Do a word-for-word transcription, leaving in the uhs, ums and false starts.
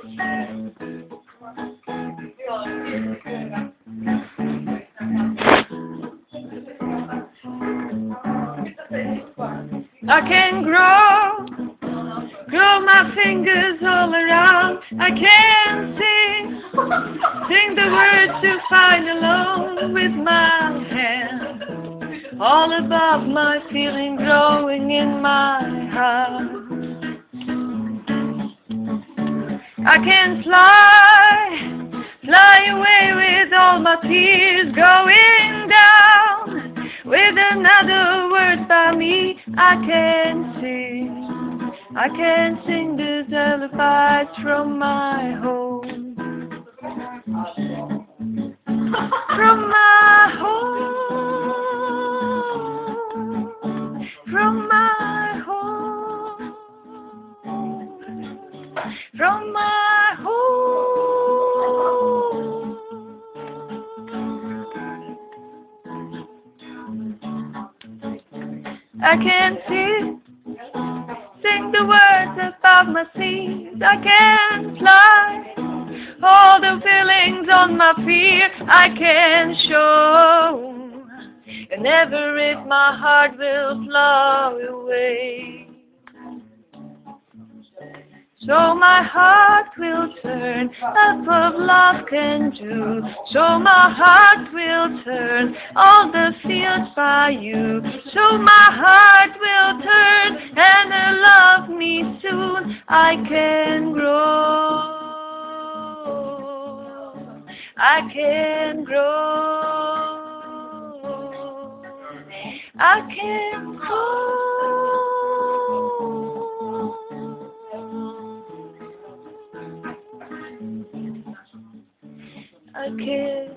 I can grow, grow my fingers all around. I can sing, sing the words to find alone with my hand, all above my feeling growing in my heart. I can fly, fly away with all my tears going down. With another word by me, I can sing, I can sing the lullabies from my home, from my home, from my home, from my home. I can see, sing the words above my seas. I can fly, all the feelings on my fear I can show, and never if my heart will fly away. So my heart will turn up of love can do. So my heart will turn all the fields by you. So my heart will turn and love me soon. I can grow, I can grow, I can grow. I can